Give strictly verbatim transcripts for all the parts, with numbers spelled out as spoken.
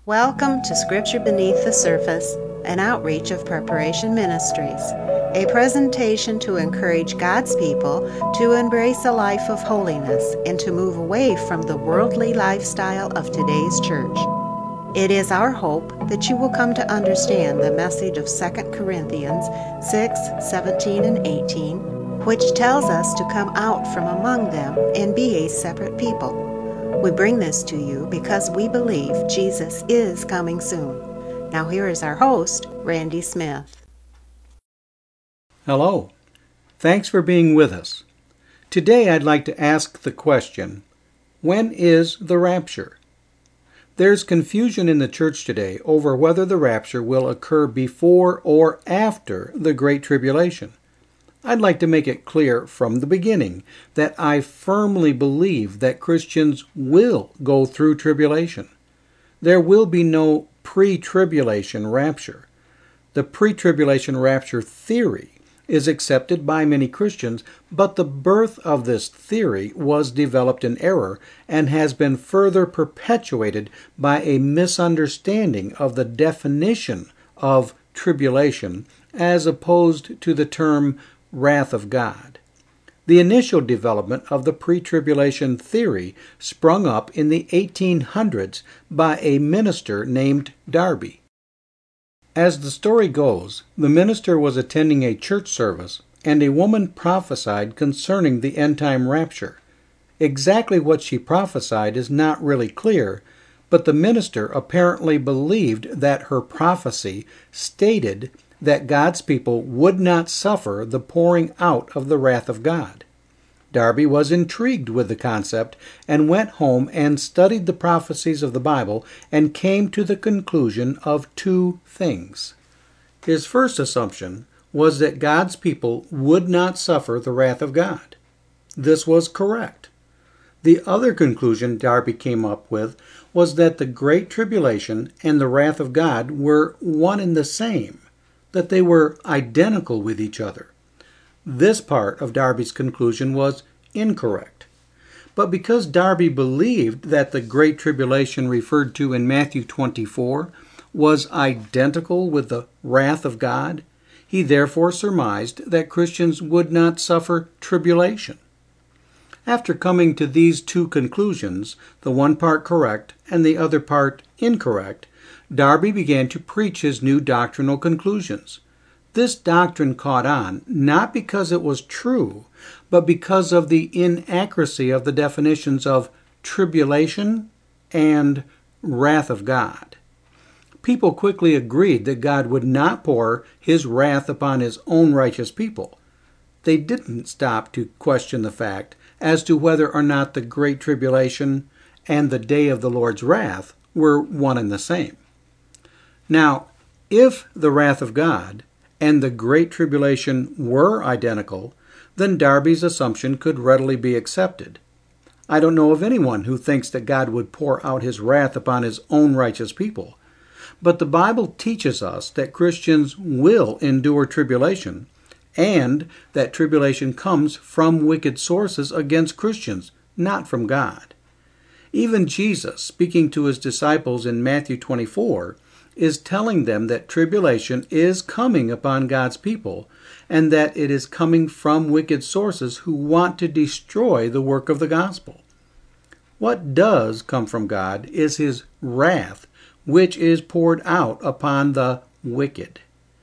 Welcome to Scripture Beneath the Surface, an outreach of Preparation Ministries, a presentation to encourage God's people to embrace a life of holiness and to move away from the worldly lifestyle of today's church. It is our hope that you will come to understand the message of Second Corinthians six, seventeen, and eighteen, which tells us to come out from among them and be a separate people. We bring this to you because we believe Jesus is coming soon. Now here is our host, Randy Smith. Hello. Thanks for being with us. Today I'd like to ask the question, when is the rapture? There's confusion in the church today over whether the rapture will occur before or after the Great Tribulation. I'd like to make it clear from the beginning that I firmly believe that Christians will go through tribulation. There will be no pre-tribulation rapture. The pre-tribulation rapture theory is accepted by many Christians, but the birth of this theory was developed in error and has been further perpetuated by a misunderstanding of the definition of tribulation as opposed to the term wrath of God. The initial development of the pre-tribulation theory sprung up in the eighteen hundreds by a minister named Darby. As the story goes, the minister was attending a church service, and a woman prophesied concerning the end-time rapture. Exactly what she prophesied is not really clear, but the minister apparently believed that her prophecy stated that God's people would not suffer the pouring out of the wrath of God. Darby was intrigued with the concept and went home and studied the prophecies of the Bible and came to the conclusion of two things. His first assumption was that God's people would not suffer the wrath of God. This was correct. The other conclusion Darby came up with was that the Great Tribulation and the wrath of God were one and the same, that they were identical with each other. This part of Darby's conclusion was incorrect. But because Darby believed that the Great Tribulation referred to in Matthew twenty-four was identical with the wrath of God, he therefore surmised that Christians would not suffer tribulation. After coming to these two conclusions, the one part correct and the other part incorrect, Darby began to preach his new doctrinal conclusions. This doctrine caught on not because it was true, but because of the inaccuracy of the definitions of tribulation and wrath of God. People quickly agreed that God would not pour his wrath upon his own righteous people. They didn't stop to question the fact as to whether or not the Great Tribulation and the day of the Lord's wrath were one and the same. Now, if the wrath of God and the Great Tribulation were identical, then Darby's assumption could readily be accepted. I don't know of anyone who thinks that God would pour out his wrath upon his own righteous people. But the Bible teaches us that Christians will endure tribulation, and that tribulation comes from wicked sources against Christians, not from God. Even Jesus, speaking to his disciples in Matthew twenty-four, is telling them that tribulation is coming upon God's people, and that it is coming from wicked sources who want to destroy the work of the gospel. What does come from God is his wrath, which is poured out upon the wicked.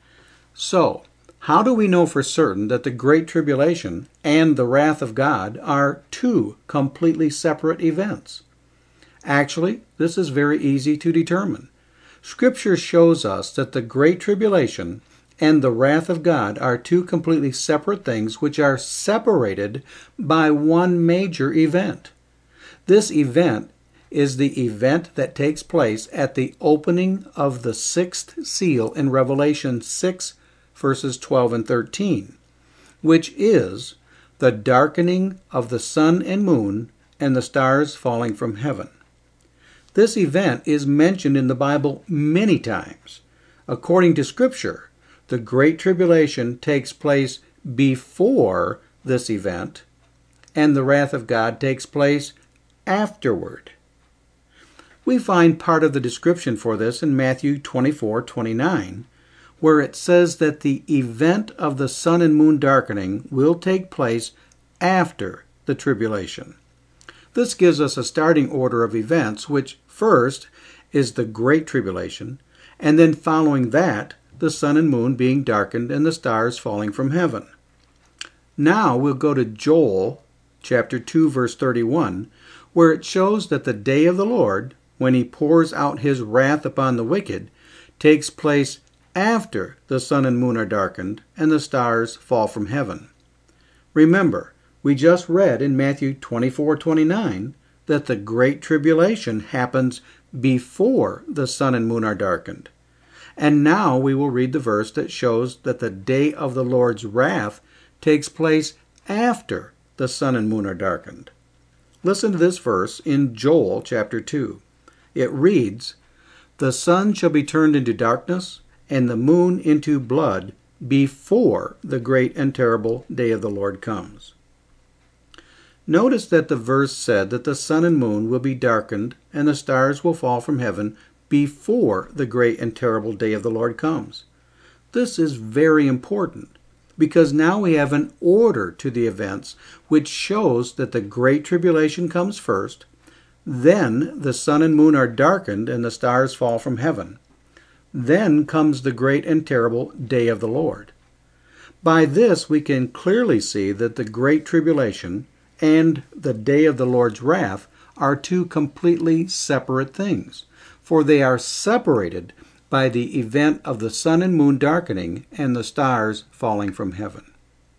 So, how do we know for certain that the Great Tribulation and the wrath of God are two completely separate events? Actually, this is very easy to determine. Scripture shows us that the Great Tribulation and the wrath of God are two completely separate things which are separated by one major event. This event is the event that takes place at the opening of the sixth seal in Revelation six, verses twelve and thirteen, which is the darkening of the sun and moon and the stars falling from heaven. This event is mentioned in the Bible many times. According to Scripture, the Great Tribulation takes place before this event, and the wrath of God takes place afterward. We find part of the description for this in Matthew twenty-four twenty-nine, where it says that the event of the sun and moon darkening will take place after the tribulation. This gives us a starting order of events, which first is the Great Tribulation, and then following that, the sun and moon being darkened and the stars falling from heaven. Now we'll go to Joel chapter two, verse thirty-one, where it shows that the day of the Lord, when he pours out his wrath upon the wicked, takes place after the sun and moon are darkened and the stars fall from heaven. Remember, we just read in Matthew twenty-four twenty-nine that the Great Tribulation happens before the sun and moon are darkened. And now we will read the verse that shows that the day of the Lord's wrath takes place after the sun and moon are darkened. Listen to this verse in Joel chapter two. It reads, "The sun shall be turned into darkness, and the moon into blood, before the great and terrible day of the Lord comes." Notice that the verse said that the sun and moon will be darkened and the stars will fall from heaven before the great and terrible day of the Lord comes. This is very important because now we have an order to the events which shows that the Great Tribulation comes first, then the sun and moon are darkened and the stars fall from heaven. Then comes the great and terrible day of the Lord. By this we can clearly see that the Great Tribulation and the day of the Lord's wrath are two completely separate things, for they are separated by the event of the sun and moon darkening and the stars falling from heaven.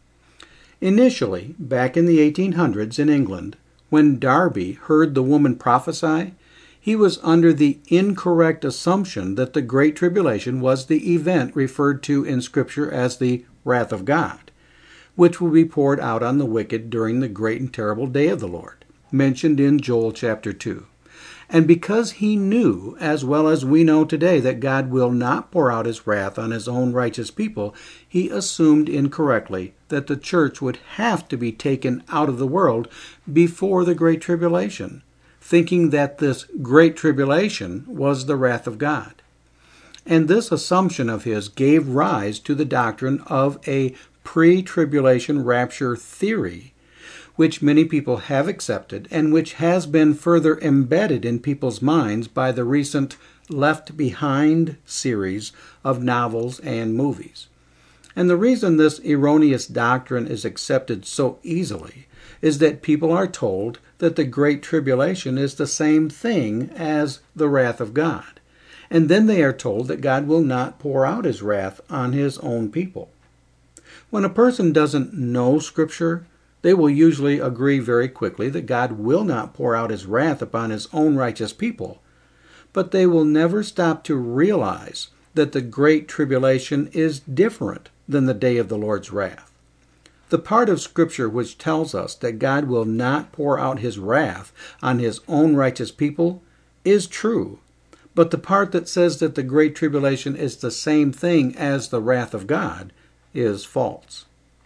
Initially, back in the eighteen hundreds in England, when Darby heard the woman prophesy, he was under the incorrect assumption that the Great Tribulation was the event referred to in Scripture as the wrath of God, which will be poured out on the wicked during the great and terrible day of the Lord, mentioned in Joel chapter two. And because he knew, as well as we know today, that God will not pour out his wrath on his own righteous people, he assumed incorrectly that the church would have to be taken out of the world before the Great Tribulation, thinking that this Great Tribulation was the wrath of God. And this assumption of his gave rise to the doctrine of a pre-tribulation rapture theory, which many people have accepted and which has been further embedded in people's minds by the recent Left Behind series of novels and movies. And the reason this erroneous doctrine is accepted so easily is that people are told that the Great Tribulation is the same thing as the wrath of God. And then they are told that God will not pour out his wrath on his own people. When a person doesn't know Scripture, they will usually agree very quickly that God will not pour out his wrath upon his own righteous people, but they will never stop to realize that the Great Tribulation is different than the day of the Lord's wrath. The part of Scripture which tells us that God will not pour out his wrath on his own righteous people is true, but the part that says that the Great Tribulation is the same thing as the wrath of God is false.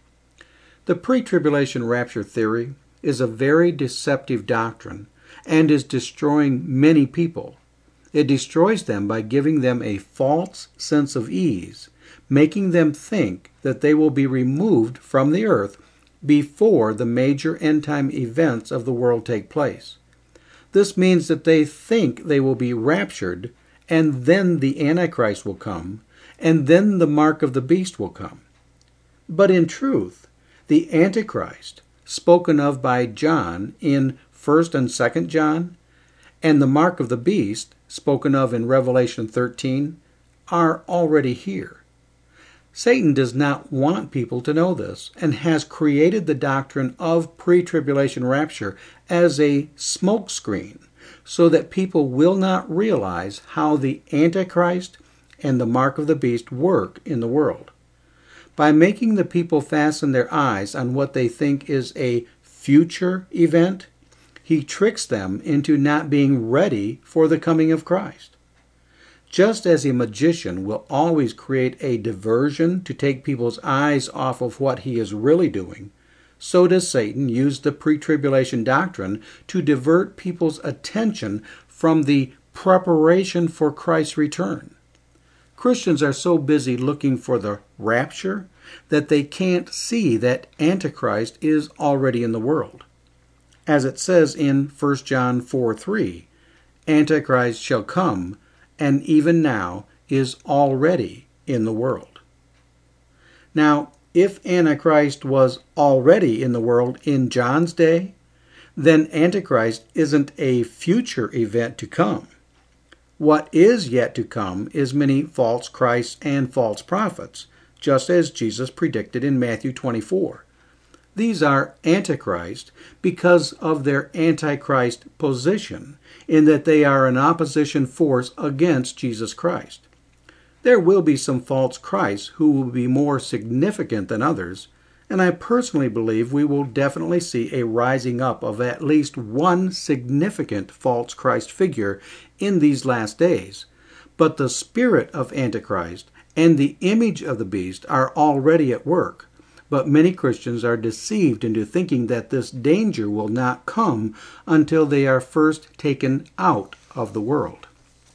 The pre-tribulation rapture theory is a very deceptive doctrine and is destroying many people. It destroys them by giving them a false sense of ease, making them think that they will be removed from the earth before the major end-time events of the world take place. This means that they think they will be raptured, and then the Antichrist will come, and then the mark of the beast will come. But in truth, the Antichrist, spoken of by John in First and Second John, and the mark of the beast, spoken of in Revelation thirteen, are already here. Satan does not want people to know this, and has created the doctrine of pre-tribulation rapture as a smokescreen, so that people will not realize how the Antichrist and the mark of the beast work in the world. By making the people fasten their eyes on what they think is a future event, he tricks them into not being ready for the coming of Christ. Just as a magician will always create a diversion to take people's eyes off of what he is really doing, so does Satan use the pre-tribulation doctrine to divert people's attention from the preparation for Christ's return. Christians are so busy looking for the rapture that they can't see that Antichrist is already in the world. As it says in First John four three, Antichrist shall come, and even now is already in the world. Now, if Antichrist was already in the world in John's day, then Antichrist isn't a future event to come. What is yet to come is many false Christs and false prophets, just as Jesus predicted in Matthew twenty-four. These are Antichrist because of their Antichrist position, in that they are an opposition force against Jesus Christ. There will be some false Christs who will be more significant than others, and I personally believe we will definitely see a rising up of at least one significant false Christ figure in these last days. But the spirit of Antichrist and the image of the beast are already at work. But many Christians are deceived into thinking that this danger will not come until they are first taken out of the world.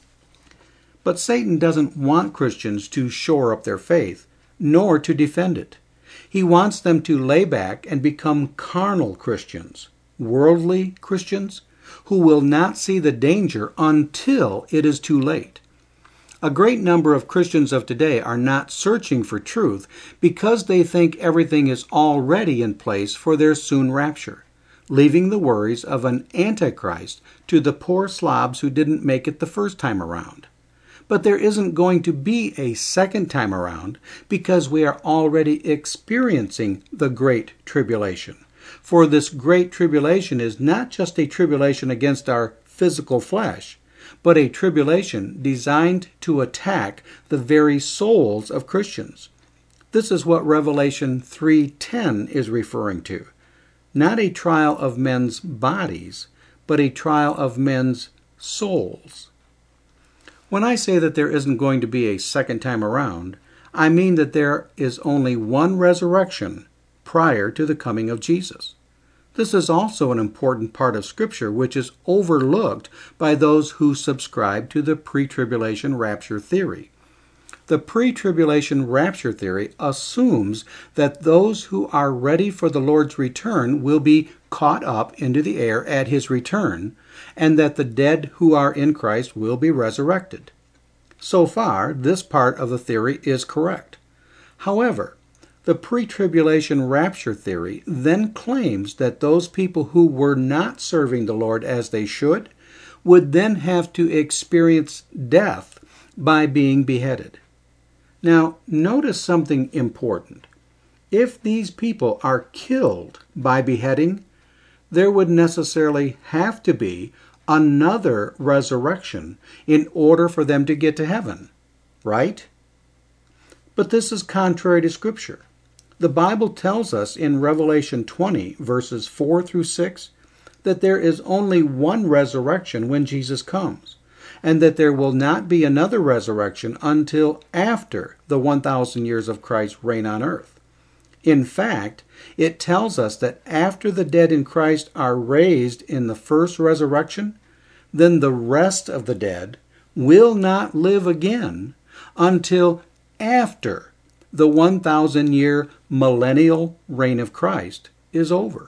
But Satan doesn't want Christians to shore up their faith, nor to defend it. He wants them to lay back and become carnal Christians, worldly Christians, who will not see the danger until it is too late. A great number of Christians of today are not searching for truth because they think everything is already in place for their soon rapture, leaving the worries of an Antichrist to the poor slobs who didn't make it the first time around. But there isn't going to be a second time around because we are already experiencing the Great Tribulation. For this Great Tribulation is not just a tribulation against our physical flesh, but a tribulation designed to attack the very souls of Christians. This is what Revelation three ten is referring to. Not a trial of men's bodies, but a trial of men's souls. When I say that there isn't going to be a second time around, I mean that there is only one resurrection prior to the coming of Jesus. This is also an important part of Scripture which is overlooked by those who subscribe to the pre-tribulation rapture theory. The pre-tribulation rapture theory assumes that those who are ready for the Lord's return will be caught up into the air at His return, and that the dead who are in Christ will be resurrected. So far, this part of the theory is correct. However, the pre-tribulation rapture theory then claims that those people who were not serving the Lord as they should would then have to experience death by being beheaded. Now, notice something important. If these people are killed by beheading, there would necessarily have to be another resurrection in order for them to get to heaven, right? But this is contrary to Scripture. The Bible tells us in Revelation twenty, verses four through six, that there is only one resurrection when Jesus comes, and that there will not be another resurrection until after the one thousand years of Christ's reign on earth. In fact, it tells us that after the dead in Christ are raised in the first resurrection, then the rest of the dead will not live again until after the one thousand year millennial reign of Christ is over.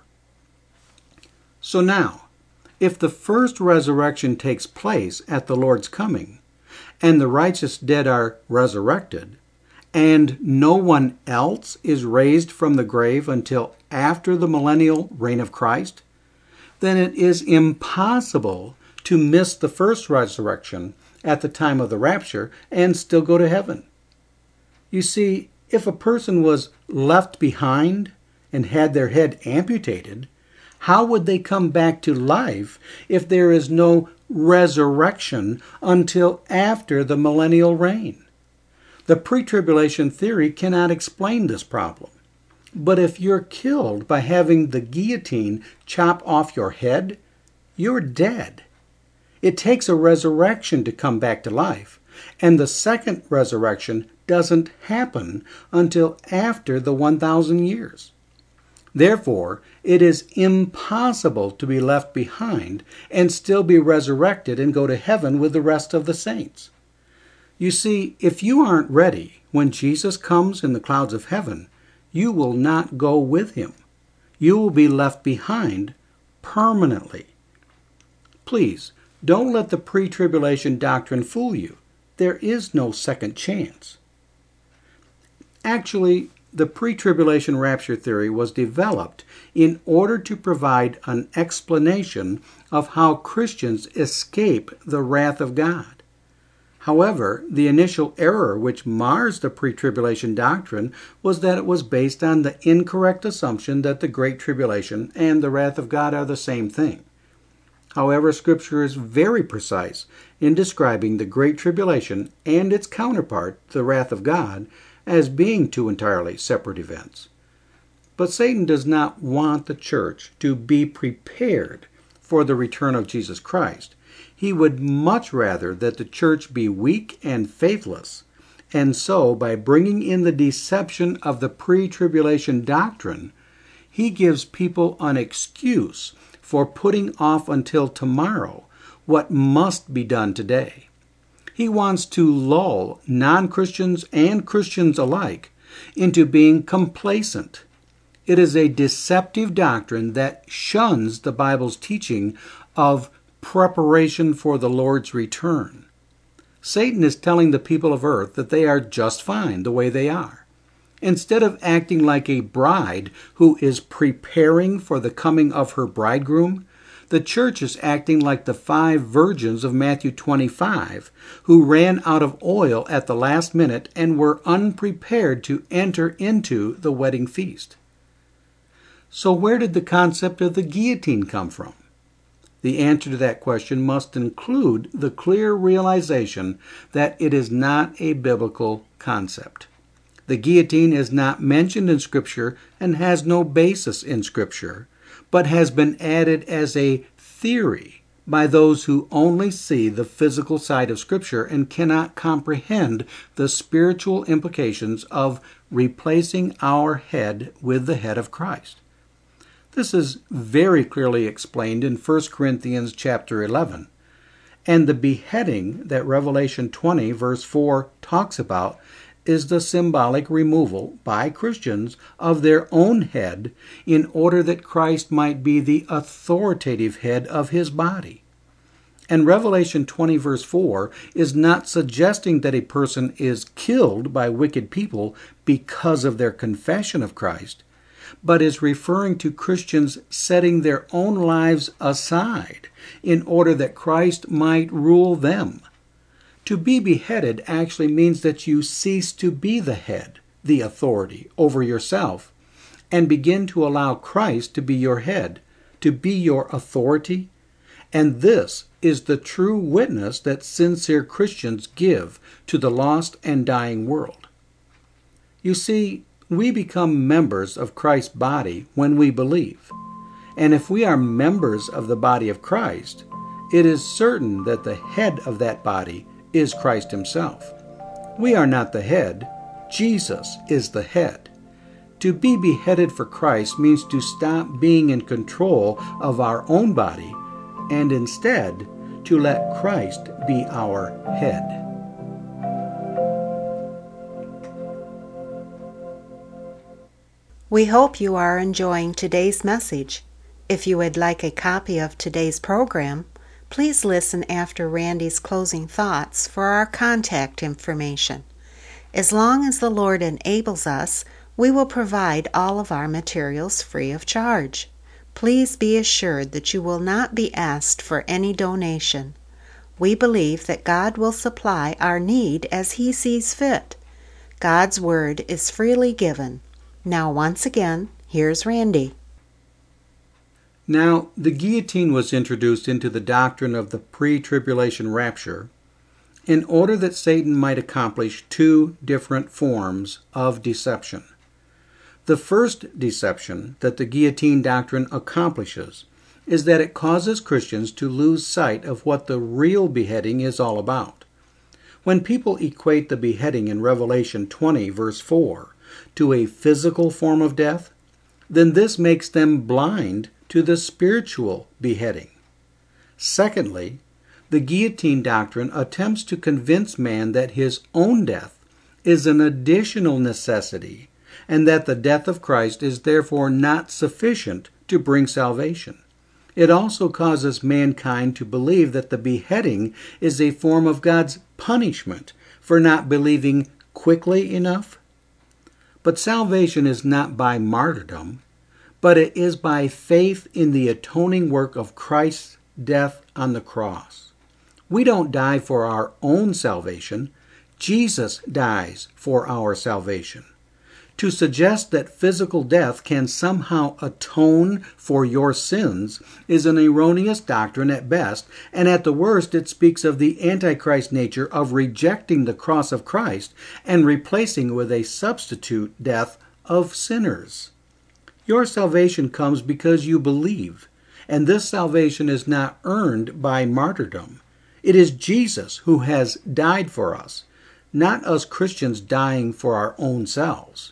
So now, if the first resurrection takes place at the Lord's coming, and the righteous dead are resurrected, and no one else is raised from the grave until after the millennial reign of Christ, then it is impossible to miss the first resurrection at the time of the rapture and still go to heaven. You see, if a person was left behind and had their head amputated, how would they come back to life if there is no resurrection until after the millennial reign? The pre-tribulation theory cannot explain this problem. But if you're killed by having the guillotine chop off your head, you're dead. It takes a resurrection to come back to life, and the second resurrection doesn't happen until after the one thousand years. Therefore, it is impossible to be left behind and still be resurrected and go to heaven with the rest of the saints. You see, if you aren't ready when Jesus comes in the clouds of heaven, you will not go with him. You will be left behind permanently. Please, don't let the pre-tribulation doctrine fool you. There is no second chance. Actually, the pre-tribulation rapture theory was developed in order to provide an explanation of how Christians escape the wrath of God. However, the initial error which mars the pre-tribulation doctrine was that it was based on the incorrect assumption that the Great Tribulation and the wrath of God are the same thing. However, Scripture is very precise in describing the Great Tribulation and its counterpart, the wrath of God, as being two entirely separate events. But Satan does not want the church to be prepared for the return of Jesus Christ. He would much rather that the church be weak and faithless, and so by bringing in the deception of the pre-tribulation doctrine, he gives people an excuse for putting off until tomorrow what must be done today. He wants to lull non-Christians and Christians alike into being complacent. It is a deceptive doctrine that shuns the Bible's teaching of preparation for the Lord's return. Satan is telling the people of earth that they are just fine the way they are. Instead of acting like a bride who is preparing for the coming of her bridegroom, the church is acting like the five virgins of Matthew twenty-five who ran out of oil at the last minute and were unprepared to enter into the wedding feast. So where did the concept of the guillotine come from? The answer to that question must include the clear realization that it is not a biblical concept. The guillotine is not mentioned in Scripture and has no basis in Scripture, but has been added as a theory by those who only see the physical side of Scripture and cannot comprehend the spiritual implications of replacing our head with the head of Christ. This is very clearly explained in First Corinthians chapter eleven, and the beheading that Revelation twenty verse four talks about is the symbolic removal by Christians of their own head in order that Christ might be the authoritative head of his body. And Revelation twenty verse four is not suggesting that a person is killed by wicked people because of their confession of Christ, but is referring to Christians setting their own lives aside in order that Christ might rule them. To be beheaded actually means that you cease to be the head, the authority over yourself, and begin to allow Christ to be your head, to be your authority. And this is the true witness that sincere Christians give to the lost and dying world. You see, we become members of Christ's body when we believe. And if we are members of the body of Christ, it is certain that the head of that body is Christ himself. We are not the head. Jesus is the head. To be beheaded for Christ means to stop being in control of our own body and instead to let Christ be our head. We hope you are enjoying today's message. If you would like a copy of today's program, please listen after Randy's closing thoughts for our contact information. As long as the Lord enables us, we will provide all of our materials free of charge. Please be assured that you will not be asked for any donation. We believe that God will supply our need as He sees fit. God's Word is freely given. Now, once again, here's Randy. Now, the guillotine was introduced into the doctrine of the pre-tribulation rapture in order that Satan might accomplish two different forms of deception. The first deception that the guillotine doctrine accomplishes is that it causes Christians to lose sight of what the real beheading is all about. When people equate the beheading in Revelation twenty, verse four, to a physical form of death, then this makes them blind to the spiritual beheading. Secondly, the guillotine doctrine attempts to convince man that his own death is an additional necessity, and that the death of Christ is therefore not sufficient to bring salvation. It also causes mankind to believe that the beheading is a form of God's punishment for not believing quickly enough. But salvation is not by martyrdom, but it is by faith in the atoning work of Christ's death on the cross. We don't die for our own salvation. Jesus dies for our salvation. To suggest that physical death can somehow atone for your sins is an erroneous doctrine at best, and at the worst it speaks of the Antichrist nature of rejecting the cross of Christ and replacing with a substitute death of sinners. Your salvation comes because you believe, and this salvation is not earned by martyrdom. It is Jesus who has died for us, not us Christians dying for our own selves.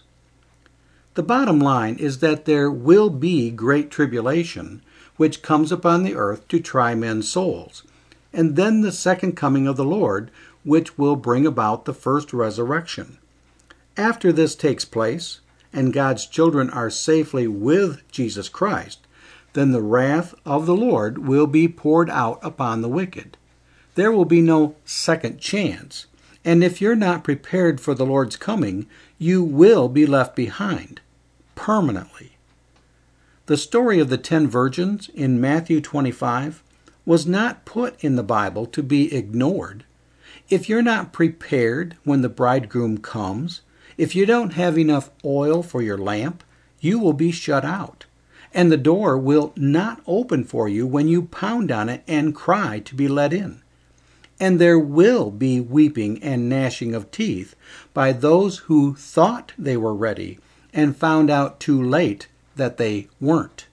The bottom line is that there will be great tribulation, which comes upon the earth to try men's souls, and then the second coming of the Lord, which will bring about the first resurrection. After this takes place, and God's children are safely with Jesus Christ, then the wrath of the Lord will be poured out upon the wicked. There will be no second chance, and if you're not prepared for the Lord's coming, you will be left behind permanently. The story of the ten virgins in Matthew twenty-five was not put in the Bible to be ignored. If you're not prepared when the bridegroom comes, if you don't have enough oil for your lamp, you will be shut out, and the door will not open for you when you pound on it and cry to be let in. And there will be weeping and gnashing of teeth by those who thought they were ready and found out too late that they weren't.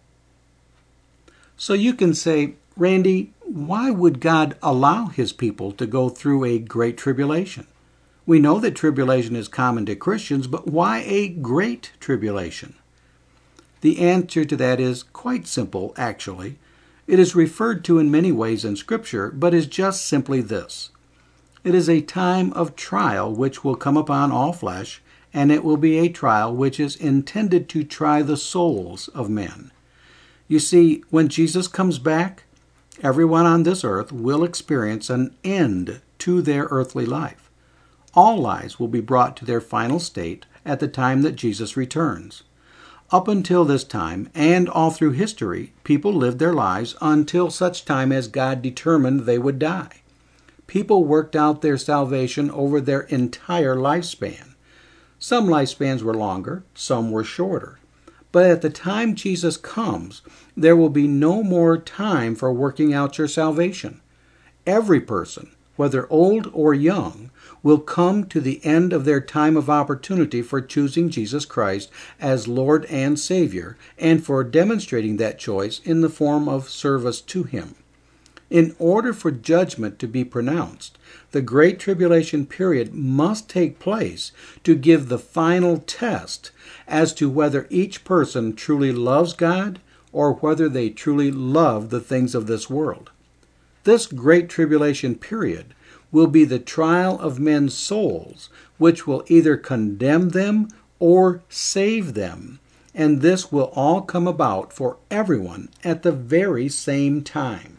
So you can say, Randy, why would God allow his people to go through a great tribulation? We know that tribulation is common to Christians, but why a great tribulation? The answer to that is quite simple, actually. It is referred to in many ways in Scripture, but is just simply this. It is a time of trial which will come upon all flesh, and it will be a trial which is intended to try the souls of men. You see, when Jesus comes back, everyone on this earth will experience an end to their earthly life. All lives will be brought to their final state at the time that Jesus returns. Up until this time, and all through history, people lived their lives until such time as God determined they would die. People worked out their salvation over their entire lifespan. Some lifespans were longer, some were shorter. But at the time Jesus comes, there will be no more time for working out your salvation. Every person, whether old or young, will come to the end of their time of opportunity for choosing Jesus Christ as Lord and Savior, and for demonstrating that choice in the form of service to Him. In order for judgment to be pronounced, the Great Tribulation period must take place to give the final test as to whether each person truly loves God or whether they truly love the things of this world. This Great Tribulation period will be the trial of men's souls, which will either condemn them or save them, and this will all come about for everyone at the very same time.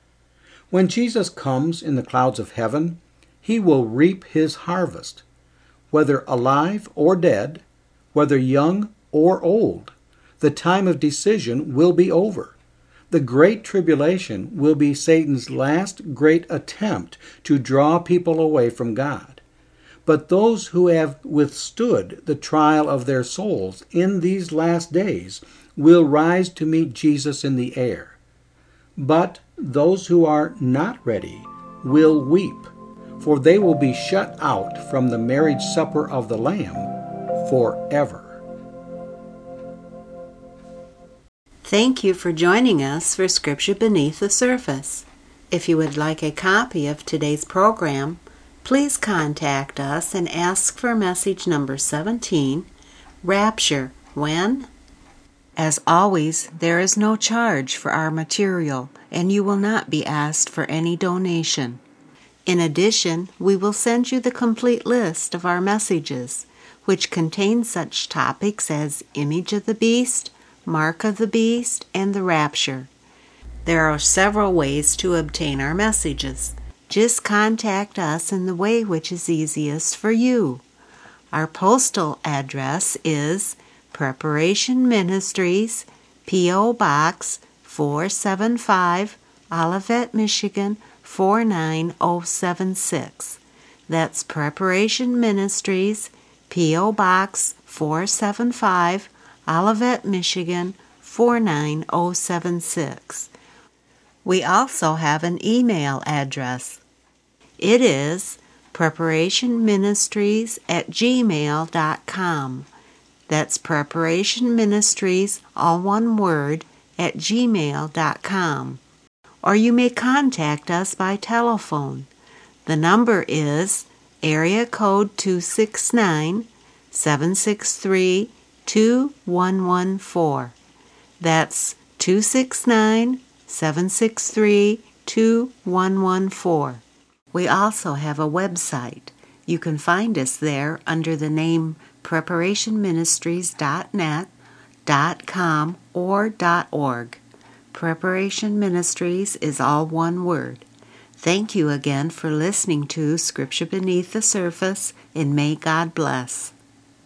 When Jesus comes in the clouds of heaven, he will reap his harvest. Whether alive or dead, whether young or old, the time of decision will be over. The Great Tribulation will be Satan's last great attempt to draw people away from God. But those who have withstood the trial of their souls in these last days will rise to meet Jesus in the air. But those who are not ready will weep, for they will be shut out from the marriage supper of the Lamb forever. Thank you for joining us for Scripture Beneath the Surface. If you would like a copy of today's program, please contact us and ask for message number seventeen, Rapture, When? As always, there is no charge for our material, and you will not be asked for any donation. In addition, we will send you the complete list of our messages, which contain such topics as Image of the Beast, Mark of the Beast, and the Rapture. There are several ways to obtain our messages. Just contact us in the way which is easiest for you. Our postal address is Preparation Ministries, P O. Box four seven five, Olivet, Michigan four nine zero seven six. That's Preparation Ministries, P O. Box four seven five, Olivet, Michigan four nine zero seven six. We also have an email address. It is preparationministries at gmail dot com. That's Preparation Ministries, all one word, at gmail dot com. Or you may contact us by telephone. The number is area code two six nine, seven six three, two one one four. That's two six nine, seven six three, two one one four. We also have a website. You can find us there under the name preparation ministries dot net, .com, or .org. Preparation Ministries is all one word. Thank you again for listening to Scripture Beneath the Surface, and may God bless.